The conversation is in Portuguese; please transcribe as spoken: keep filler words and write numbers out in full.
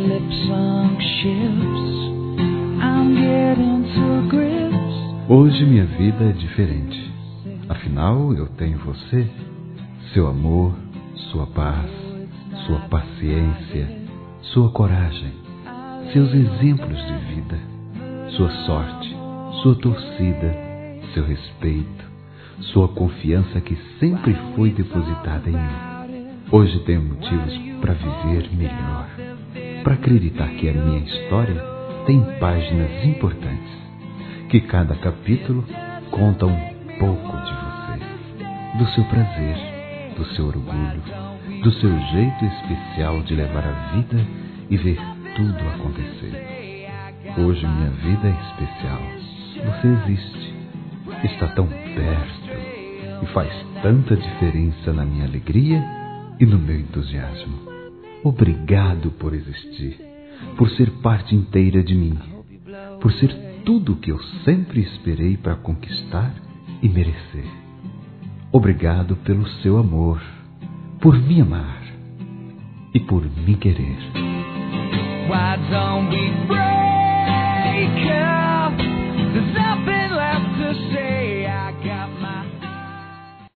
Hoje minha vida é diferente. Afinal, eu tenho você, seu amor, sua paz, sua paciência, sua coragem, seus exemplos de vida, sua sorte, sua torcida, seu respeito, sua confiança que sempre foi depositada em mim. Hoje tenho motivos para viver melhor, para acreditar que a minha história tem páginas importantes, que cada capítulo conta um pouco de você, do seu prazer, do seu orgulho, do seu jeito especial de levar a vida e ver tudo acontecer. Hoje minha vida é especial. Você existe, está tão perto e faz tanta diferença na minha alegria e no meu entusiasmo. Obrigado por existir, por ser parte inteira de mim, por ser tudo o que eu sempre esperei para conquistar e merecer. Obrigado pelo seu amor, por me amar e por me querer. Why don't we